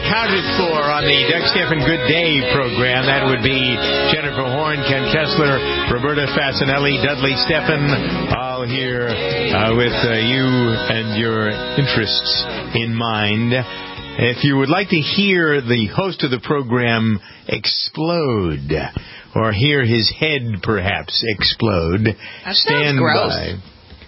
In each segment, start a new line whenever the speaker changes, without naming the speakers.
accounted for on the Doug Stephan Good Day program. That would be Jennifer Horn, Ken Kessler, Roberta Fasanelli, Dudley Stephan, all here with you and your interests in mind. If you would like to hear the host of the program explode, or hear his head perhaps explode, stand by.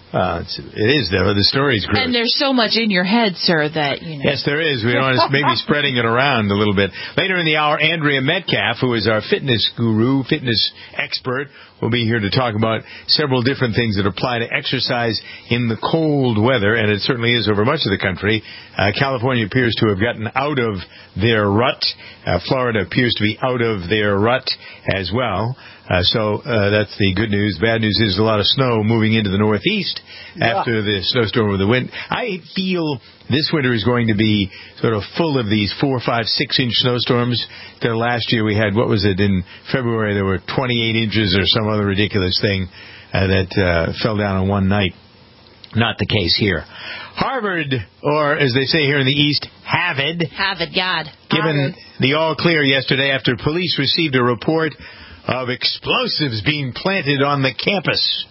It is, though. The story's great.
And there's so much in your head, sir, that, you know.
Yes, there is. We don't want to maybe spreading it around a little bit. Later in the hour, Andrea Metcalf, who is our fitness guru, fitness expert, will be here to talk about several different things that apply to exercise in the cold weather, and it certainly is over much of the country. California appears to have gotten out of their rut. Florida appears to be out of their rut as well. So that's the good news. Bad news is a lot of snow moving into the Northeast after the snowstorm of the winter. I feel this winter is going to be sort of full of these 4, 5, 6-inch snowstorms. Last year we had, what was it, in February there were 28 inches or some other ridiculous thing that fell down in one night. Not the case here. Harvard, or as they say here in the East, Harvard.
Harvard, God.
Given the all clear yesterday after police received a report of explosives being planted on the campus.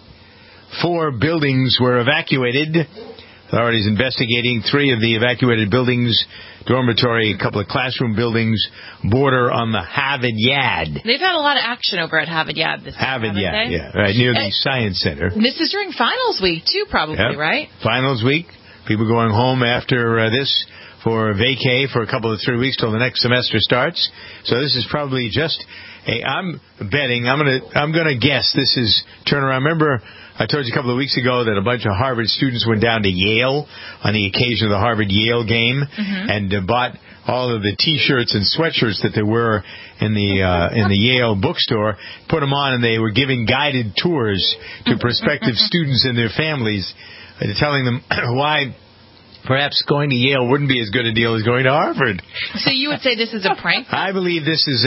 4 buildings were evacuated. Authorities investigating 3 of the evacuated buildings, dormitory, a couple of classroom buildings, border on the Harvard Yard.
They've had a lot of action over at Harvard Yard this year.
Harvard Yard, yeah, right near the Science Center.
This is during finals week, too, probably, right?
Finals week. People going home after this for vacay for a couple of 3 weeks till the next semester starts. So this is probably just I'm betting, I'm gonna guess this is turnaround. Remember, I told you a couple of weeks ago that a bunch of Harvard students went down to Yale on the occasion of the Harvard-Yale game and bought all of the T-shirts and sweatshirts that there were in the Yale bookstore, put them on, and they were giving guided tours to prospective students and their families, telling them why perhaps going to Yale wouldn't be as good a deal as going to Harvard.
So you would say this is a prank?
I believe this is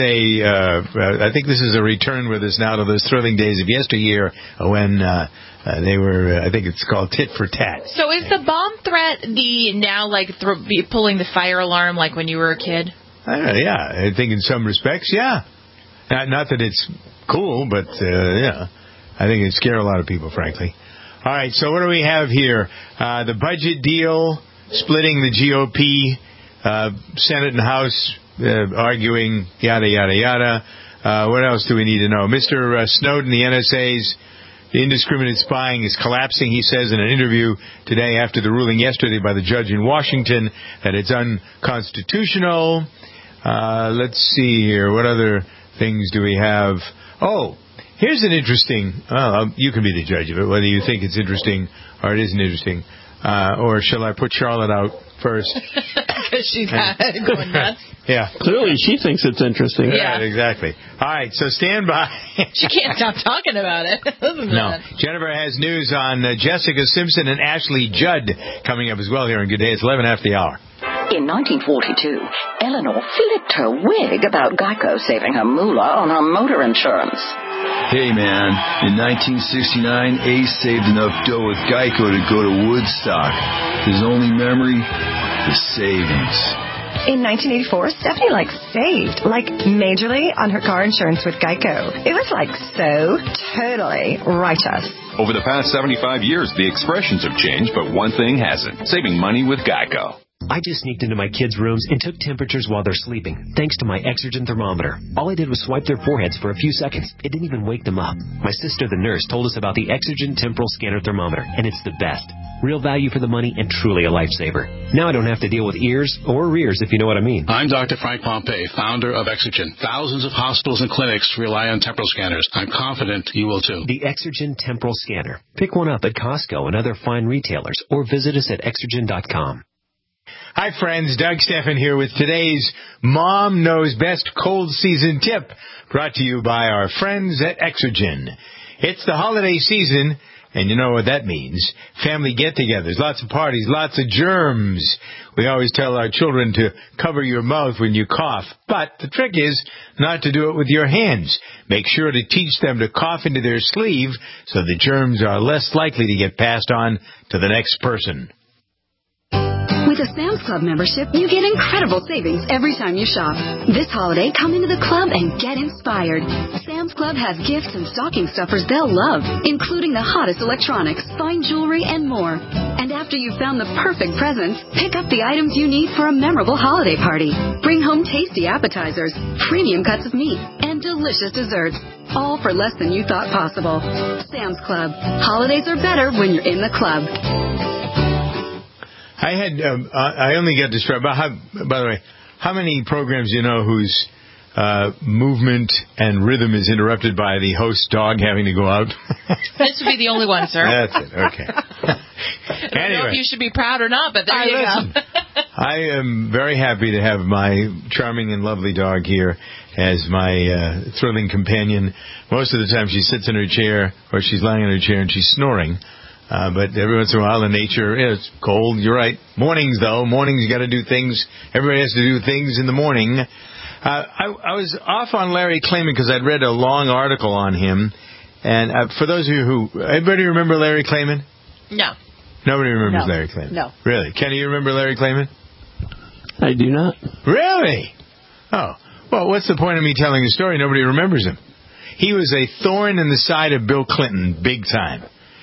I think this is a return with us now to those thrilling days of yesteryear when they were, I think it's called tit for tat.
So is the bomb threat now like pulling the fire alarm like when you were a kid?
Yeah, I think in some respects, yeah. Not that it's cool, but yeah, I think it scared a lot of people, frankly. All right, so what do we have here? The budget deal, splitting the GOP, Senate and House arguing, yada, yada, yada. What else do we need to know? Mr. Snowden, the NSA's indiscriminate spying is collapsing, he says in an interview today after the ruling yesterday by the judge in Washington that it's unconstitutional. Let's see here. What other things do we have? Oh, here's an interesting, you can be the judge of it, whether you think it's interesting or it isn't interesting. Or shall I put Charlotte out first?
Because she's going nuts.
Yeah.
Clearly she thinks it's interesting.
Yeah, exactly. All right, so stand by.
She can't stop talking about it.
No. Jennifer has news on Jessica Simpson and Ashley Judd coming up as well here on Good Day. It's 11 after the hour.
In 1942, Eleanor flipped her wig about Geico saving her moolah on her motor insurance.
Hey, man, in 1969, Ace saved enough dough with Geico to go to Woodstock. His only memory? The savings.
In 1984, Stephanie saved, majorly on her car insurance with Geico. It was so totally righteous.
Over the past 75 years, the expressions have changed, but one thing hasn't. Saving money with Geico.
I just sneaked into my kids' rooms and took temperatures while they're sleeping, thanks to my Exergen thermometer. All I did was swipe their foreheads for a few seconds. It didn't even wake them up. My sister, the nurse, told us about the Exergen Temporal Scanner Thermometer, and it's the best. Real value for the money and truly a lifesaver. Now I don't have to deal with ears or rears, if you know what I mean.
I'm Dr. Frank Pompey, founder of Exergen. Thousands of hospitals and clinics rely on temporal scanners. I'm confident you will too.
The Exergen Temporal Scanner. Pick one up at Costco and other fine retailers, or visit us at Exergen.com.
Hi, friends. Doug Stephan here with today's Mom Knows Best Cold Season Tip, brought to you by our friends at Exergen. It's the holiday season, and you know what that means. Family get-togethers, lots of parties, lots of germs. We always tell our children to cover your mouth when you cough, but the trick is not to do it with your hands. Make sure to teach them to cough into their sleeve so the germs are less likely to get passed on to the next person.
With a Sam's Club membership, you get incredible savings every time you shop. This holiday, come into the club and get inspired. Sam's Club has gifts and stocking stuffers they'll love, including the hottest electronics, fine jewelry, and more. And after you've found the perfect presents, pick up the items you need for a memorable holiday party. Bring home tasty appetizers, premium cuts of meat, and delicious desserts, all for less than you thought possible. Sam's Club. Holidays are better when you're in the club.
I only got distracted. By the way, how many programs you know whose movement and rhythm is interrupted by the host's dog having to go out?
This would be the only one, sir.
That's it. Okay.
I don't know if you should be proud or not, but there you go.
I am very happy to have my charming and lovely dog here as my thrilling companion. Most of the time she sits in her chair or she's lying in her chair and she's snoring. But every once in a while in nature, it's cold. You're right. Mornings, though. Mornings, you got to do things. Everybody has to do things in the morning. I was off on Larry Klayman because I'd read a long article on him. And for those of you anybody remember Larry Klayman?
No.
Nobody remembers Larry Klayman?
No.
Really? Kenny, you remember Larry Klayman?
I do not.
Really? Oh. Well, what's the point of me telling the story? Nobody remembers him. He was a thorn in the side of Bill Clinton, big time.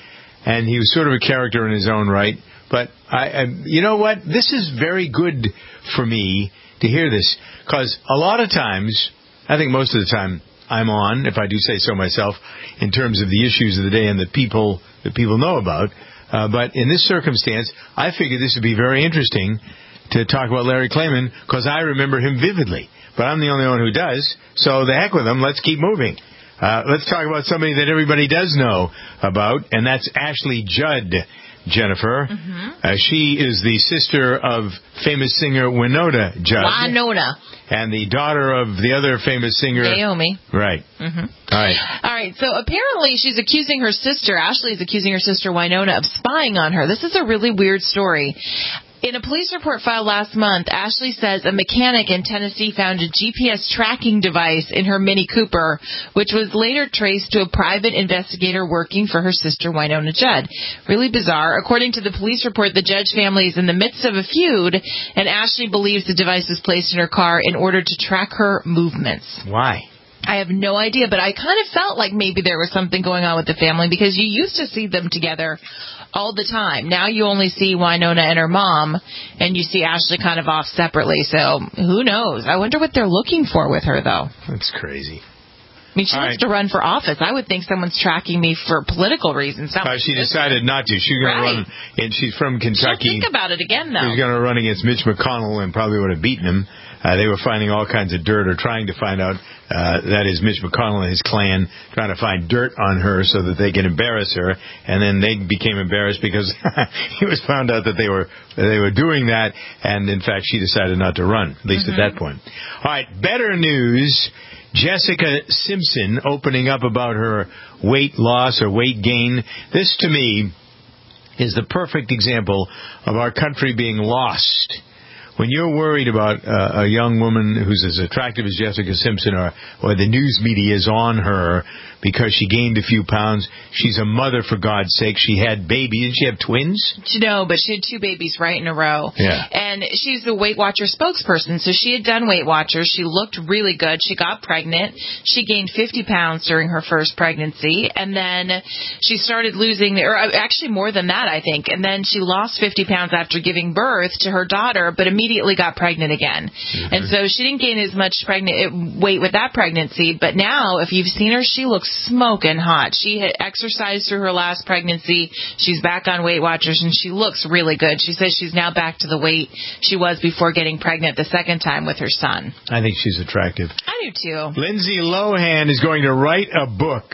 And he was sort of a character in his own right. But, you know what? This is very good for me to hear this. Because a lot of times, I think most of the time, I'm on, if I do say so myself, in terms of the issues of the day and the people that people know about. But in this circumstance, I figured this would be very interesting to talk about Larry Klayman because I remember him vividly. But I'm the only one who does. So the heck with him. Let's keep moving. Let's talk about somebody that everybody does know about, and that's Ashley Judd, Jennifer. Mm-hmm. She is the sister of famous singer Wynonna Judd.
Wynonna.
And the daughter of the other famous singer,
Naomi.
Right.
Mm-hmm.
All
right. So apparently she's accusing her sister, Ashley's accusing her sister Wynonna of spying on her. This is a really weird story. In a police report filed last month, Ashley says a mechanic in Tennessee found a GPS tracking device in her Mini Cooper, which was later traced to a private investigator working for her sister, Wynonna Judd. Really bizarre. According to the police report, the Judge family is in the midst of a feud, and Ashley believes the device was placed in her car in order to track her movements.
Why?
I have no idea, but I kind of felt like maybe there was something going on with the family because you used to see them together all the time. Now you only see Wynonna and her mom, and you see Ashley kind of off separately. So who knows? I wonder what they're looking for with her, though.
That's crazy.
I mean, she wants to run for office. I would think someone's tracking me for political reasons.
She decided not to. She's going to run, and she's from Kentucky.
She'll think about it again, though.
She's going to run against Mitch McConnell and probably would have beaten him. They were finding all kinds of dirt, or trying to find out, that is Mitch McConnell and his clan, trying to find dirt on her so that they can embarrass her. And then they became embarrassed because it was found out that they were doing that. And, in fact, she decided not to run, at least at that point. All right, better news. Jessica Simpson opening up about her weight loss or weight gain. This, to me, is the perfect example of our country being lost. When you're worried about a young woman who's as attractive as Jessica Simpson or the news media is on her because she gained a few pounds, she's a mother, for God's sake. She had babies. Did she have twins?
No, but she had 2 babies right in a row.
Yeah.
And she's the Weight Watcher spokesperson, so she had done Weight Watchers. She looked really good. She got pregnant. She gained 50 pounds during her first pregnancy, and then she started losing, or actually more than that, I think, and then she lost 50 pounds after giving birth to her daughter, but immediately got pregnant again. Mm-hmm. And so she didn't gain as much weight with that pregnancy, but now, if you've seen her, she looks smoking hot. She had exercised through her last pregnancy. She's back on Weight Watchers, and she looks really good. She says she's now back to the weight she was before getting pregnant the second time with her son.
I think she's attractive.
I do, too.
Lindsay Lohan is going to write a book.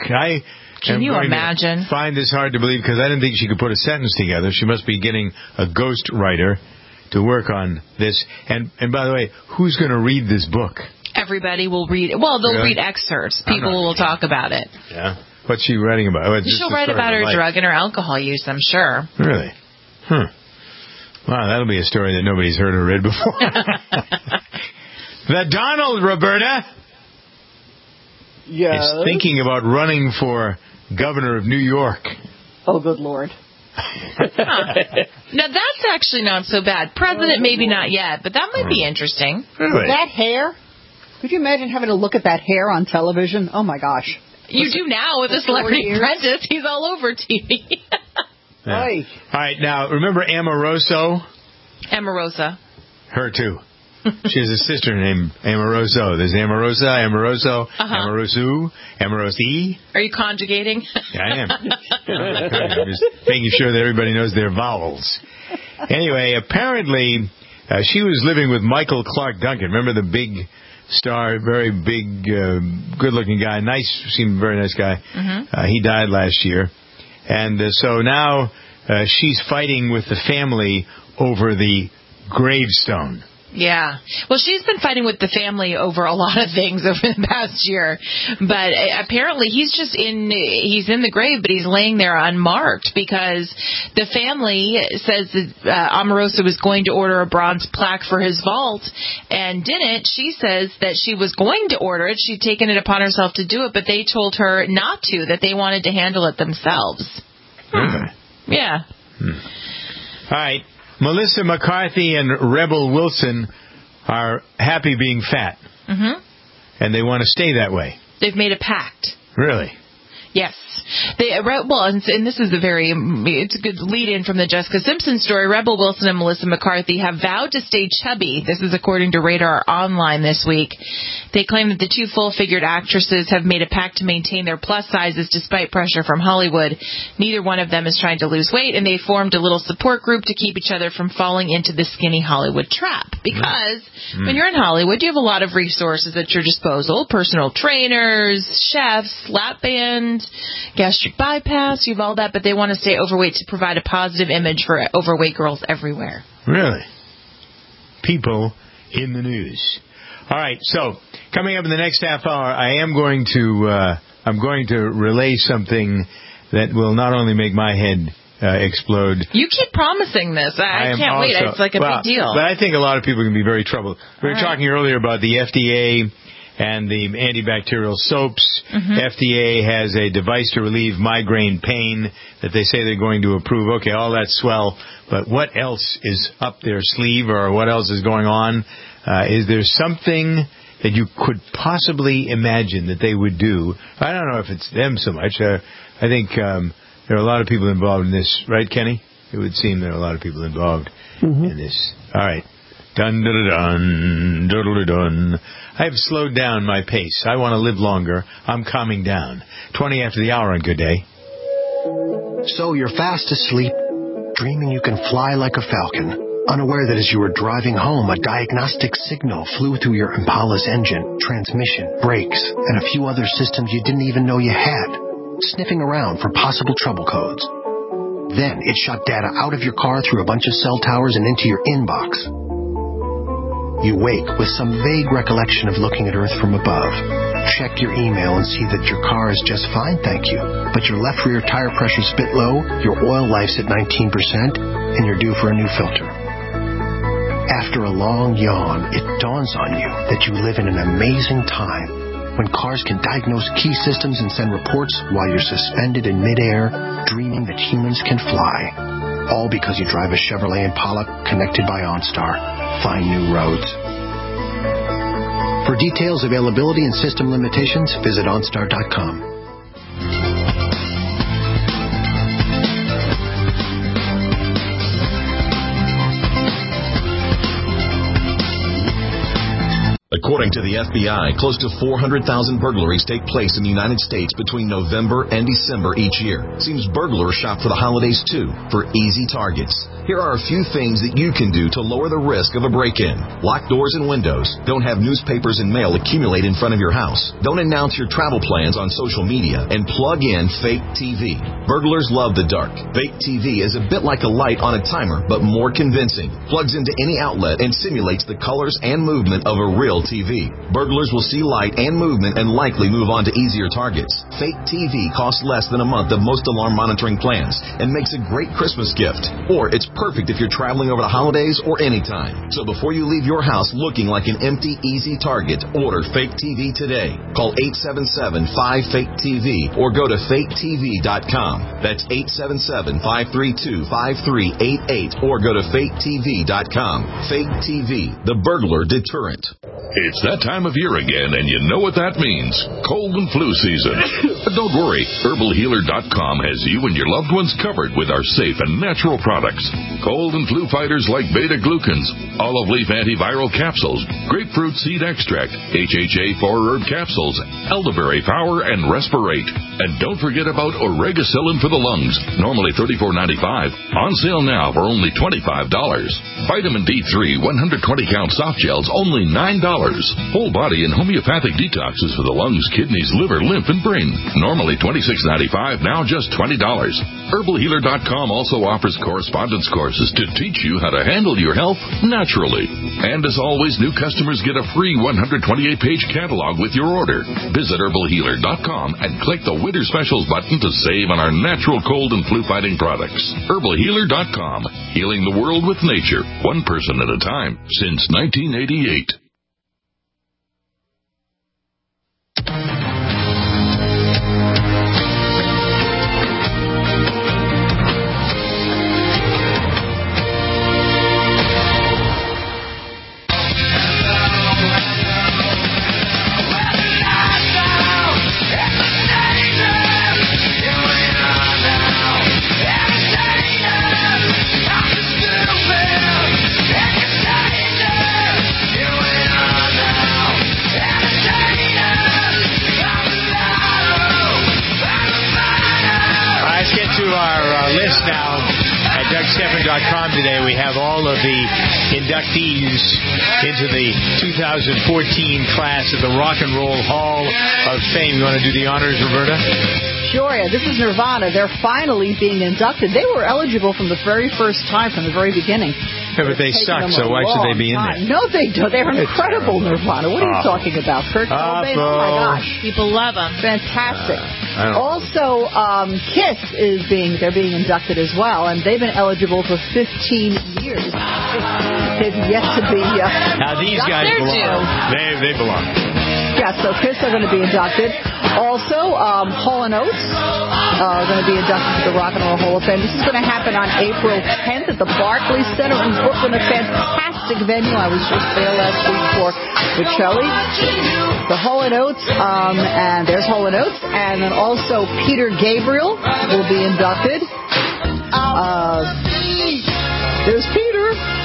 Can you imagine?
I find this hard to believe because I didn't think she could put a sentence together. She must be getting a ghost writer to work on this. And by the way, who's going to read this book?
Everybody will read it. Well, they'll read excerpts. People will talk about it.
Yeah. What's she writing about?
She'll write about her drug and her alcohol use, I'm sure.
Really? Wow, that'll be a story that nobody's heard or read before. The Donald, Roberta, is thinking about running for governor of New York.
Oh, good Lord.
Now, that's actually not so bad. President, maybe not yet, but that might be interesting.
Really?
That hair? Could you imagine having to look at that hair on television? Oh, my gosh.
You do now with the Celebrity Apprentice. He's all over TV.
Yeah. All right, now, remember Amoroso?
Amorosa.
Her, too. She has a sister named Amoroso. There's Amorosa, Amoroso, Amorosu, Amorosi.
Are you conjugating?
Yeah, I am. I'm just making sure that everybody knows their vowels. Anyway, apparently, she was living with Michael Clark Duncan. Remember the big star, very big, good-looking guy. Seemed a very nice guy. Mm-hmm. He died last year. And so now she's fighting with the family over the gravestone.
Yeah. Well, she's been fighting with the family over a lot of things over the past year. But apparently he's in the grave, but he's laying there unmarked because the family says that Amorosa was going to order a bronze plaque for his vault and didn't. She says that she was going to order it. She'd taken it upon herself to do it, but they told her not to, that they wanted to handle it themselves.
Okay.
Yeah.
All right. Melissa McCarthy and Rebel Wilson are happy being fat. Mm-hmm. And they want to stay that way.
They've made a pact.
Really?
Yes. And this is it's a good lead-in from the Jessica Simpson story. Rebel Wilson and Melissa McCarthy have vowed to stay chubby. This is according to Radar Online this week. They claim that the two full-figured actresses have made a pact to maintain their plus sizes despite pressure from Hollywood. Neither one of them is trying to lose weight, and they formed a little support group to keep each other from falling into the skinny Hollywood trap. Because when you're in Hollywood, you have a lot of resources at your disposal. Personal trainers, chefs, lap band, gastric bypass, you have all that, but they want to stay overweight to provide a positive image for overweight girls everywhere.
Really? People in the news. All right, so coming up in the next half hour, I'm going to relay something that will not only make my head explode.
You keep promising this. I can't wait. It's like a big deal.
But I think a lot of people can be very troubled. We were talking earlier about the FDA and the antibacterial soaps. Mm-hmm. FDA has a device to relieve migraine pain that they say they're going to approve. Okay, all that's swell, but what else is up their sleeve, or what else is going on? Is there something that you could possibly imagine that they would do? I don't know if it's them so much. I think there are a lot of people involved in this. Right, Kenny? It would seem there are a lot of people involved in this. All right. Dun-dun-dun-dun, dun-dun-dun. I have slowed down my pace. I want to live longer. I'm calming down. 20 after the hour on Good Day.
So you're fast asleep, dreaming you can fly like a falcon, unaware that as you were driving home, a diagnostic signal flew through your Impala's engine, transmission, brakes, and a few other systems you didn't even know you had, sniffing around for possible trouble codes. Then it shot data out of your car through a bunch of cell towers and into your inbox. You wake with some vague recollection of looking at Earth from above. Check your email and see that your car is just fine, thank you. But your left rear tire pressure's a bit low, your oil life's at 19%, and you're due for a new filter. After a long yawn, it dawns on you that you live in an amazing time when cars can diagnose key systems and send reports while you're suspended in midair, dreaming that humans can fly. All because you drive a Chevrolet Impala connected by OnStar. Find new roads. For details, availability, and system limitations, visit OnStar.com.
According to the FBI, close to 400,000 burglaries take place in the United States between November and December each year. Seems burglars shop for the holidays, too, for easy targets. Here are a few things that you can do to lower the risk of a break-in. Lock doors and windows. Don't have newspapers and mail accumulate in front of your house. Don't announce your travel plans on social media. And plug in fake TV. Burglars love the dark. Fake TV is a bit like a light on a timer, but more convincing. Plugs into any outlet and simulates the colors and movement of a real TV. TV. Burglars will see light and movement and likely move on to easier targets. Fake TV costs less than a month of most alarm monitoring plans and makes a great Christmas gift. Or it's perfect if you're traveling over the holidays or anytime. So before you leave your house looking like an empty, easy target, order Fake TV today. Call 877-5FAKE-TV or go to faketv.com. That's 877-532-5388 or go to faketv.com. Fake TV, the burglar deterrent.
It's that time of year again, and you know what that means. Cold and flu season. But don't worry, HerbalHealer.com has you and your loved ones covered with our safe and natural products. Cold and flu fighters like beta-glucans, olive leaf antiviral capsules, grapefruit seed extract, HHA 4-herb capsules, elderberry power, and Respirate. And don't forget about Oregacillin for the lungs, normally $34.95, on sale now for only $25. Vitamin D3 120-count soft gels, only $9. Whole body and homeopathic detoxes for the lungs, kidneys, liver, lymph, and brain, normally $26.95, now just $20. HerbalHealer.com also offers correspondence courses to teach you how to handle your health naturally. And as always, new customers get a free 128-page catalog with your order. Visit HerbalHealer.com and click the Winter Specials button to save on our natural cold and flu-fighting products. HerbalHealer.com, healing the world with nature, one person at a time, since 1988.
Now at DougStephan.com today, we have all of the inductees into the 2014 class at the Rock and Roll Hall of Fame. You want to do the honors, Roberta?
Sure, yeah. This is Nirvana. They're finally being inducted. They were eligible from the very first time, from the very beginning.
Yeah, but they suck, so why should they be in there?
No, they don't. They're incredible, Nirvana. What are you talking about? Kurt Cobain? Oh, my gosh.
People love them.
Fantastic. Also, Kiss they're being inducted as well, and they've been eligible for 15 years. They've yet to be
now these guys belong. They belong.
Yeah, so Kiss are going to be inducted. Also, Hall & Oates are going to be inducted to the Rock and Roll Hall of Fame. This is going to happen on April 10th at the Barclays Center in Brooklyn, a fantastic venue. I was just there last week for Bocelli. The Hall & Oates, and there's Hall & Oates, and then also Peter Gabriel will be inducted. There's Peter.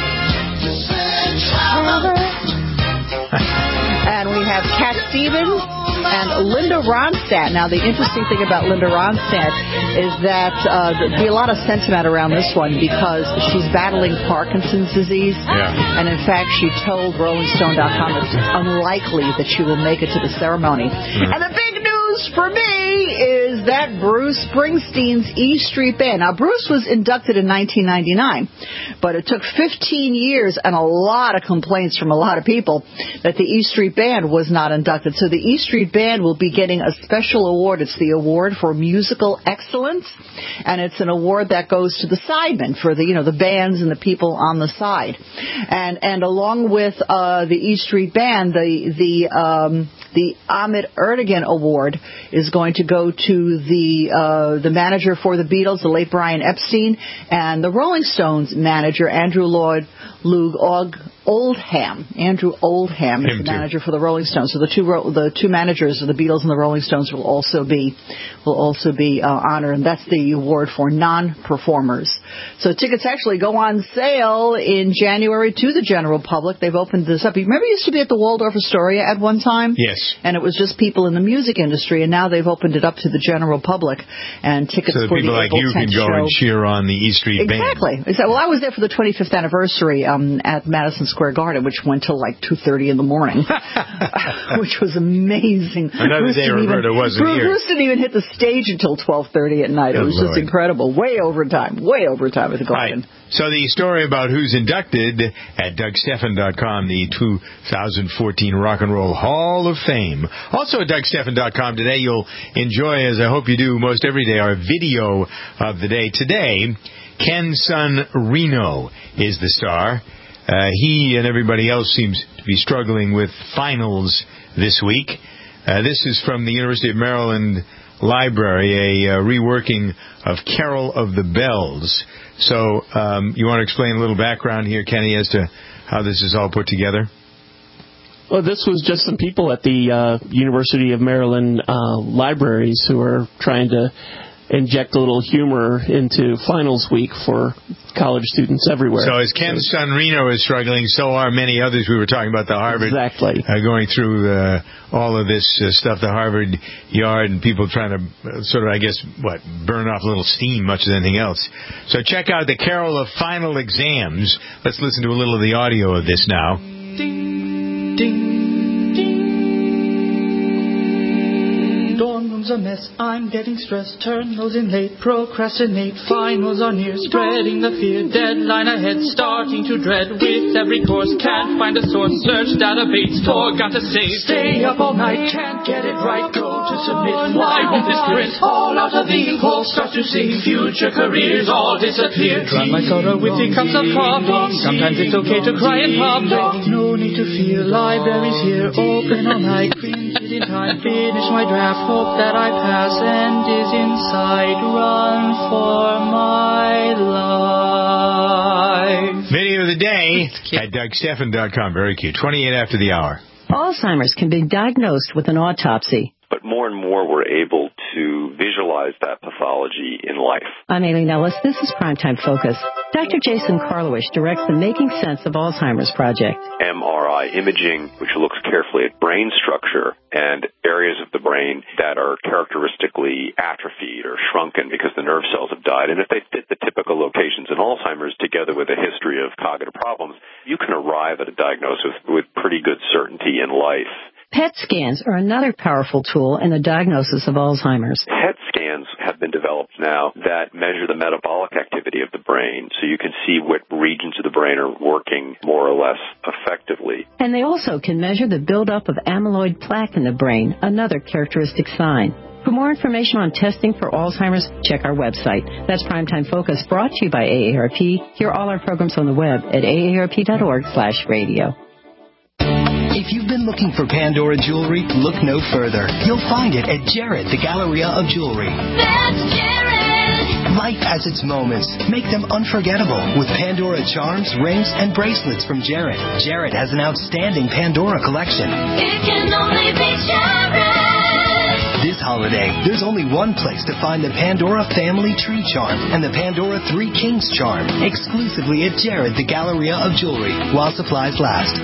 And we have Cat Stevens and Linda Ronstadt. Now, the interesting thing about Linda Ronstadt is that there'll be a lot of sentiment around this one because she's battling Parkinson's disease. Yeah. And, in fact, she told RollingStone.com it's unlikely that she will make it to the ceremony. Mm-hmm. And the big news for me is that Bruce Springsteen's E Street Band. Now, Bruce was inducted in 1999, but it took 15 years and a lot of complaints from a lot of people that the E Street Band was not inducted. So the E Street Band will be getting a special award. It's the Award for Musical Excellence, and it's an award that goes to the sidemen for the bands and the people on the side. And along with the E Street Band, the Ahmet Ertegun Award is going to go to the manager for the Beatles, the late Brian Epstein, and the Rolling Stones manager, Andrew Lloyd Oldham. Andrew Oldham is the manager for the Rolling Stones. So the two managers of the Beatles and the Rolling Stones will also be honored, and that's the award for non-performers. So tickets actually go on sale in January to the general public. They've opened this up. Remember, it used to be at the Waldorf Astoria at one time?
Yes.
And it was just people in the music industry, and now they've opened it up to the general public. And tickets
so
for
people
the
like you can go and cheer on the E Street Band.
Exactly. Well, I was there for the 25th anniversary at Madison Square Garden, which went till like 2:30 in the morning, which was amazing.
Another day, Roberta wasn't here.
Bruce didn't even hit the stage until 12:30 at night. It was just incredible. Way over time. overtime with Garden.
Right. So the story about who's inducted at DougSteffen.com, the 2014 Rock and Roll Hall of Fame. Also at DougSteffen.com today, you'll enjoy, as I hope you do most every day, our video of the day. Today, Ken Son Reno is the star. He and everybody else seems to be struggling with finals this week. This is from the University of Maryland Library, a reworking of Carol of the Bells. So you want to explain a little background here, Kenny, as to how this is all put together?
Well, this was just some people at the University of Maryland libraries who are trying to inject a little humor into finals week for college students everywhere.
So as Ken Son Reno is struggling, so are many others. We were talking about the Harvard.
Exactly.
Going through all of this stuff, the Harvard yard, and people trying to sort of, I guess, burn off a little steam, much as anything else. So check out the Carol of Final Exams. Let's listen to a little of the audio of this now.
Ding, ding, ding. Dorm room's a mess, I'm getting stressed. Turn those in late, procrastinate. Finals are near, spreading the fear. Deadline ahead, starting to dread. With every course, can't find a source. Search database, forgot to save. Stay up all night, can't get it right. Go to submit, why won't this print? All out of ink, all start to sing. Future careers all disappear. Drown my sorrow with 3 cups of coffee. Sometimes it's okay to cry in public. No need to fear, libraries here, open all night. Printed in time, finish my draft. Hope that I pass and is inside. Run for my life.
Video of the day at DougSteffen.com. Very cute. 28 after the hour.
Alzheimer's can be diagnosed with an autopsy.
But more and more we're able to visualize that pathology in life.
I'm Aileen Ellis. This is Primetime Focus. Dr. Jason Karlowich directs the Making Sense of Alzheimer's project.
MRI imaging, which looks carefully at brain structure and areas of the brain that are characteristically atrophied or shrunken because the nerve cells have died. And if they fit the typical locations in Alzheimer's together with a history of cognitive problems, you can arrive at a diagnosis with pretty good certainty in life.
PET scans are another powerful tool in the diagnosis of Alzheimer's.
PET scans have been developed now that measure the metabolic activity of the brain, so you can see what regions of the brain are working more or less effectively.
And they also can measure the buildup of amyloid plaque in the brain, another characteristic sign. For more information on testing for Alzheimer's, check our website. That's Primetime Focus, brought to you by AARP. Hear all our programs on the web at aarp.org/radio.
If you've been looking for Pandora jewelry, look no further. You'll find it at Jared, the Galleria of Jewelry.
That's Jared!
Life has its moments. Make them unforgettable with Pandora charms, rings, and bracelets from Jared. Jared has an outstanding Pandora collection.
It can only be Jared!
This holiday, there's only one place to find the Pandora Family Tree Charm and the Pandora Three Kings Charm, exclusively at Jared, the Galleria of Jewelry, while supplies last.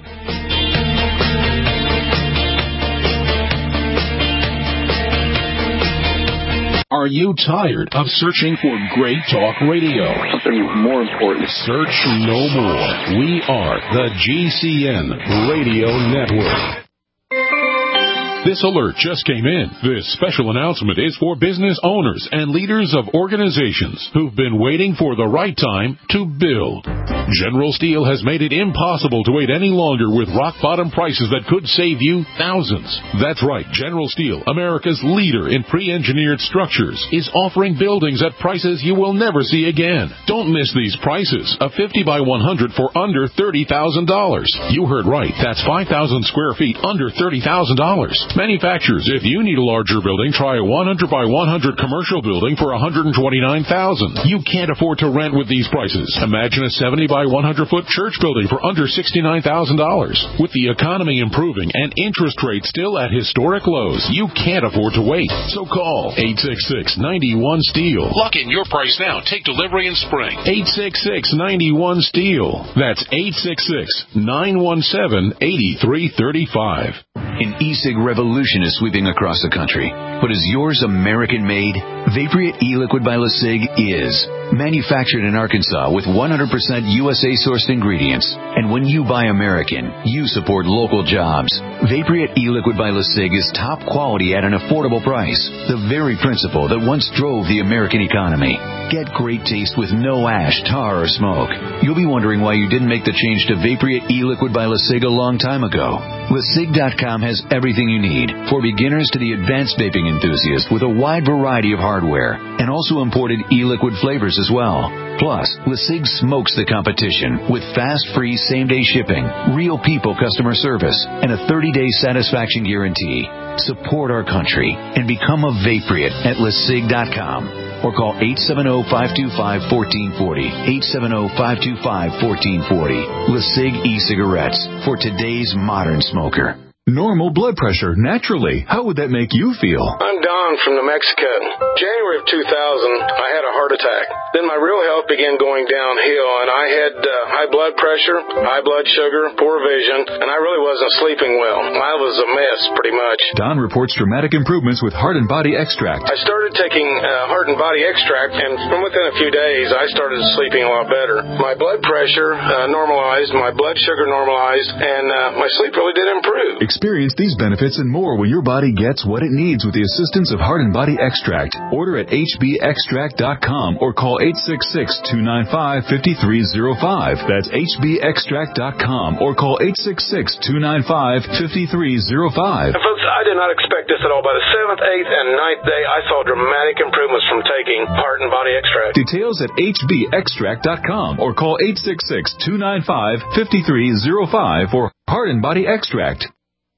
Are you tired of searching for great talk radio?
Something more important.
Search no more. We are the GCN Radio Network. This alert just came in. This special announcement is for business owners and leaders of organizations who've been waiting for the right time to build. General Steel has made it impossible to wait any longer with rock-bottom prices that could save you thousands. That's right. General Steel, America's leader in pre-engineered structures, is offering buildings at prices you will never see again. Don't miss these prices. A 50 by 100 for under $30,000. You heard right. That's 5,000 square feet under $30,000. Manufacturers, if you need a larger building, try a 100 by 100 commercial building for $129,000. You can't afford to rent with these prices. Imagine a 70 by 100-foot church building for under $69,000. With the economy improving and interest rates still at historic lows, you can't afford to wait. So call 866-91-STEEL. Lock in your price now. Take delivery in spring. 866-91-STEEL. That's 866-917-8335.
An e-cig revolution is sweeping across the country. But is yours American-made? Vaporeate e-liquid by LeSig is. Manufactured in Arkansas with 100% USA-sourced ingredients. And when you buy American, you support local jobs. Vaporeate e-liquid by LeSig is top quality at an affordable price. The very principle that once drove the American economy. Get great taste with no ash, tar, or smoke. You'll be wondering why you didn't make the change to Vaporeate e-liquid by LeSig a long time ago. LeSig.com has everything you need, for beginners to the advanced vaping enthusiast, with a wide variety of hardware, and also imported e-liquid flavors as well. Plus, LeSig smokes the competition with fast, free, same-day shipping, real people customer service, and a 30-day satisfaction guarantee. Support our country and become a Vaporeate at LeSig.com. Or call 870-525-1440. 870-525-1440. LeSig e-cigarettes for today's modern smoker.
Normal blood pressure, naturally. How would that make you feel?
I'm Don from New Mexico. January of 2000, I had a heart attack. Then my real health began going downhill, and I had high blood pressure, high blood sugar, poor vision, and I really wasn't sleeping well. I was a mess, pretty much.
Don reports dramatic improvements with Heart and Body Extract.
I started taking Heart and Body Extract, and from within a few days, I started sleeping a lot better. My blood pressure normalized, my blood sugar normalized, and my sleep really did improve.
Experience these benefits and more when your body gets what it needs with the assistance of Heart and Body Extract. Order at hbextract.com or call 866-295-5305. That's hbextract.com or call 866-295-5305.
And folks, I did not expect this at all. By the 7th, 8th, and 9th day, I saw dramatic improvements from taking Heart and Body Extract.
Details at hbextract.com or call 866-295-5305 for Heart and Body Extract.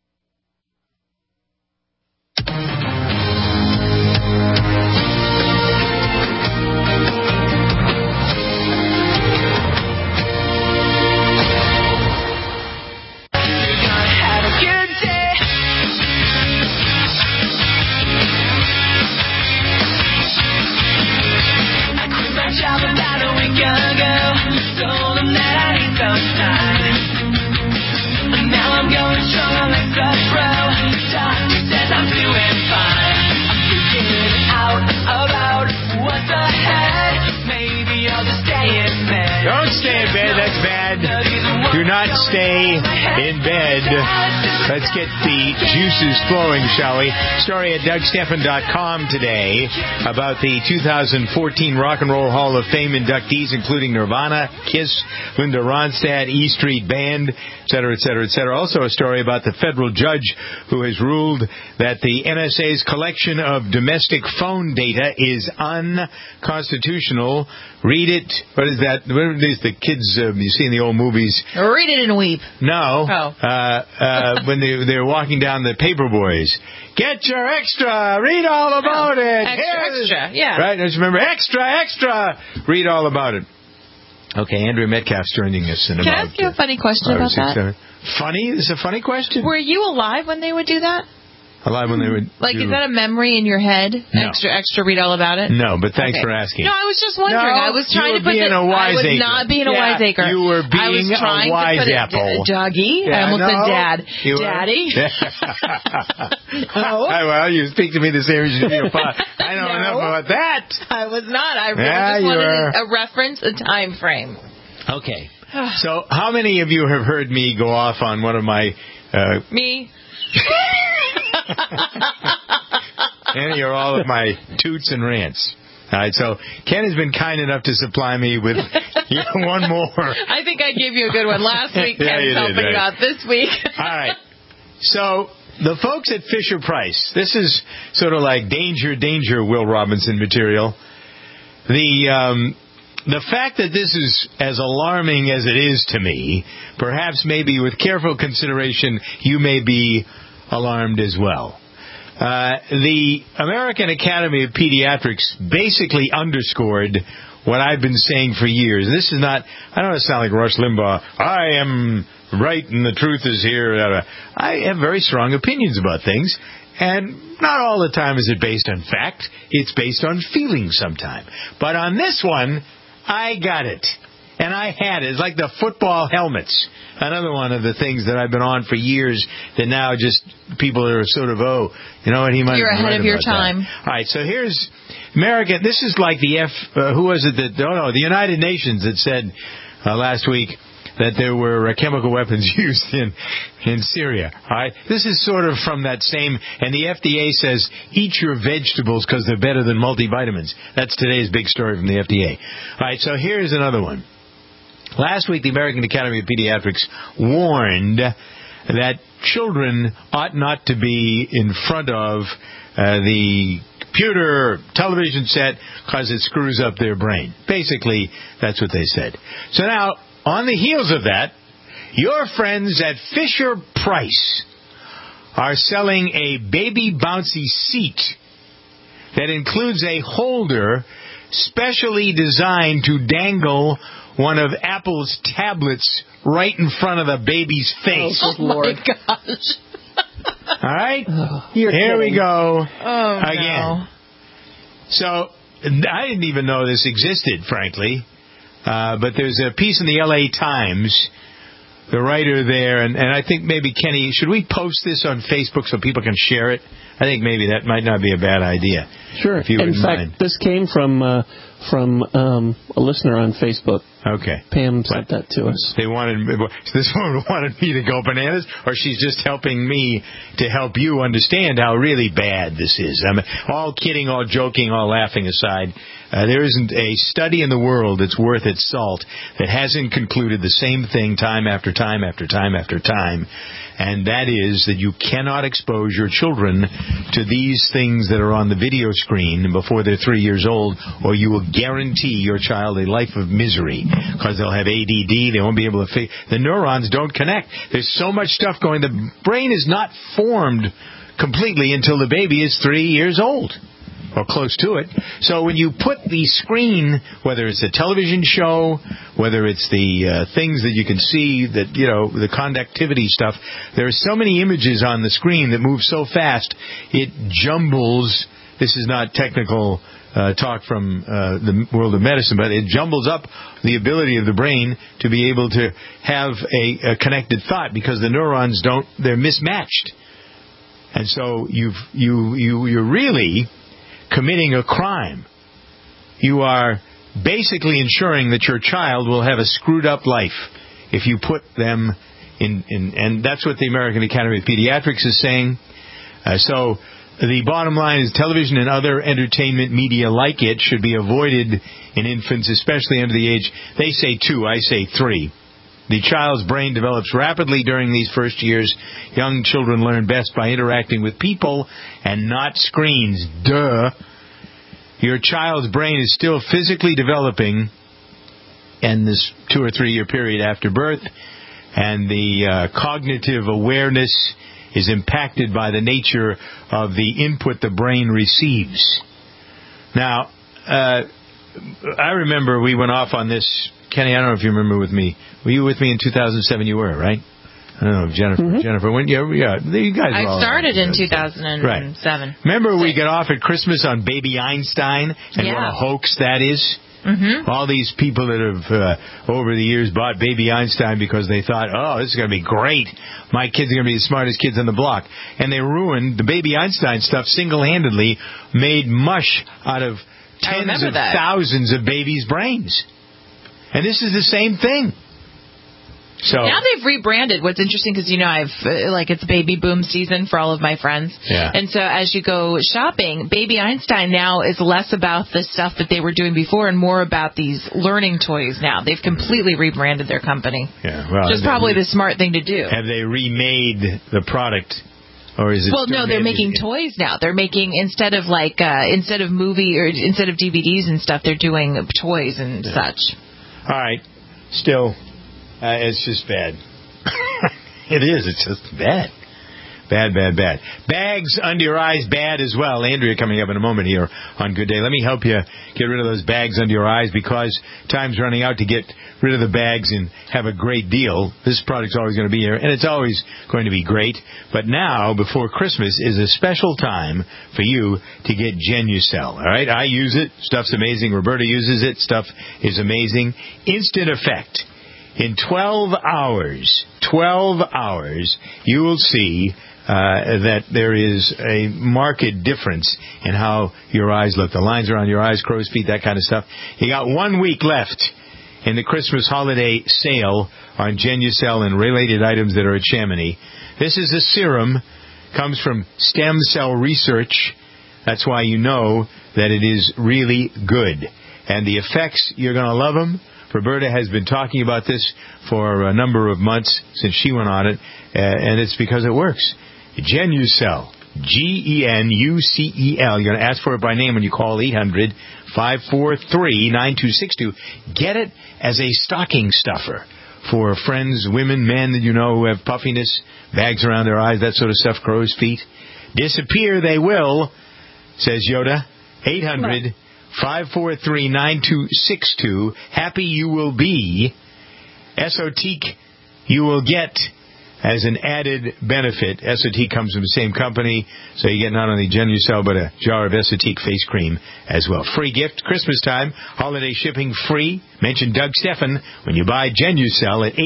Don't stay in bed. That's bad. Do not stay in bed. Let's get the juices flowing, shall we? Story at DougStephan.com today about the 2014 Rock and Roll Hall of Fame inductees, including Nirvana, Kiss, Linda Ronstadt, E Street Band, etc., etc., etc. Also a story about the federal judge who has ruled that the NSA's collection of domestic phone data is unconstitutional. Read it. What is that? What is the kids you see in the old movies?
Read it and weep.
No. When they're walking down the paper boys. Get your extra. Read all about it.
Extra. Yeah.
Right? Just remember, extra. Read all about it. Okay, Andrea Metcalf's joining us in
Can I ask you a funny question about that?
Funny? Is it a funny question?
Were you alive when they would do that?
Alive when they would
is that a memory in your head?
No.
Extra, read all about it?
No, but thanks for asking.
No, I was just wondering.
No,
I was trying to put
I was
not being a wiseacre.
You were being a wiseapple.
Dougie?
Yeah,
I almost said Dad. Daddy?
Oh. Well, you speak to me the same as you do. I know enough about that.
I was not. I just wanted a reference, a time frame.
Okay. So, how many of you have heard me go off on one of my...
Me.
Any or all of my toots and rants. All right, so Ken has been kind enough to supply me with one more.
I think I gave you a good one last week. Ken's helping you out this week.
All right. So, the folks at Fisher-Price, this is sort of like danger, Will Robinson material. The fact that this is as alarming as it is to me, perhaps maybe with careful consideration, you may be alarmed as well. The American Academy of Pediatrics basically underscored what I've been saying for years. This is not, I don't want to sound like Rush Limbaugh, I am right and the truth is here. I have very strong opinions about things. And not all the time is it based on fact. It's based on feeling sometime. But on this one, I got it. And I had it. It's like the football helmets. Another one of the things that I've been on for years that now just people are sort of, you know what, he might
You're
be right
ahead of your time.
That. All right, so here's America. This is like the the United Nations that said last week that there were chemical weapons used in Syria. All right? This is sort of from that same, and the FDA says, eat your vegetables because they're better than multivitamins. That's today's big story from the FDA. All right, so here's another one. Last week, the American Academy of Pediatrics warned that children ought not to be in front of the computer or television set because it screws up their brain. Basically, that's what they said. So now, on the heels of that, your friends at Fisher-Price are selling a baby bouncy seat that includes a holder specially designed to dangle one of Apple's tablets right in front of the baby's face.
Oh, my gosh.
All right?
Here
we go.
Oh,
again.
no.
So, I didn't even know this existed, frankly. But there's a piece in the L.A. Times, the writer there, and I think maybe, Kenny, should we post this on Facebook so people can share it? I think maybe that might not be a bad idea.
Sure.
If you
In fact,
mind.
this came from a listener on Facebook.
Okay.
Pam sent that to us.
This woman wanted me to go bananas, or she's just helping me to help you understand how really bad this is. I mean, all kidding, all joking, all laughing aside, there isn't a study in the world that's worth its salt that hasn't concluded the same thing time after time after time after time. And that is that you cannot expose your children to these things that are on the video screen before they're 3 years old, or you will guarantee your child a life of misery because they'll have ADD. They won't be able to the neurons don't connect. There's so much stuff going. The brain is not formed completely until the baby is 3 years old, or close to it. So when you put the screen, whether it's a television show, whether it's the things that you can see, that, you know, the conductivity stuff, there are so many images on the screen that move so fast, it jumbles. This is not technical talk from the world of medicine, but it jumbles up the ability of the brain to be able to have a connected thought because the neurons they're mismatched. And so you're really committing a crime. You are basically ensuring that your child will have a screwed up life if you put them in and that's what the American Academy of Pediatrics is saying. So the bottom line is television and other entertainment media like it should be avoided in infants, especially under the age, they say 2, I say 3. The child's brain develops rapidly during these first years. Young children learn best by interacting with people and not screens. Duh. Your child's brain is still physically developing in this 2 or 3 year period after birth, and the cognitive awareness is impacted by the nature of the input the brain receives. Now, I remember we went off on this. Kenny, I don't know if you remember with me. Were you with me in 2007? You were, right? I don't know, Jennifer. Mm-hmm. Jennifer, when you guys were all
started in 2007.
Right. Remember we got off at Christmas on Baby Einstein and what a hoax that is? Mm-hmm. All these people that have, over the years, bought Baby Einstein because they thought, oh, this is going to be great. My kids are going to be the smartest kids on the block. And they ruined the Baby Einstein stuff single-handedly, made mush out of tens of thousands of babies' brains. And this is the same thing. So
now they've rebranded. What's interesting because I've it's baby boom season for all of my friends, and so as you go shopping, Baby Einstein now is less about the stuff that they were doing before and more about these learning toys. Now they've completely rebranded their company.
Yeah, well,
which is probably the smart thing to do.
Have they remade the product? Or is it
no, they're making toys now. They're making instead of movie or instead of DVDs and stuff, they're doing toys and such.
All right, still. It's just bad. It is. It's just bad. Bad. Bags under your eyes, bad as well. Andrea coming up in a moment here on Good Day. Let me help you get rid of those bags under your eyes because time's running out to get rid of the bags and have a great deal. This product's always going to be here, and it's always going to be great. But now, before Christmas, is a special time for you to get Genucel. All right? I use it. Stuff's amazing. Roberta uses it. Stuff is amazing. Instant effect. In 12 hours, you will see that there is a marked difference in how your eyes look. The lines around your eyes, crow's feet, that kind of stuff. You got 1 week left in the Christmas holiday sale on Genucel and related items that are at Chamonix. This is a serum, comes from stem cell research. That's why you know that it is really good. And the effects, you're going to love them. Roberta has been talking about this for a number of months since she went on it, and it's because it works. Genucel, Genucel. You're going to ask for it by name when you call 800-543-9262. Get it as a stocking stuffer for friends, women, men that you know who have puffiness, bags around their eyes, that sort of stuff, crow's feet. Disappear they will, says Yoda. 800-543-9262. Happy you will be. Esotique you will get as an added benefit. Esotique comes from the same company, so you get not only Genucel, but a jar of Esotique face cream as well. Free gift, Christmas time, holiday shipping free. Mention Doug Stephan when you buy Genucel at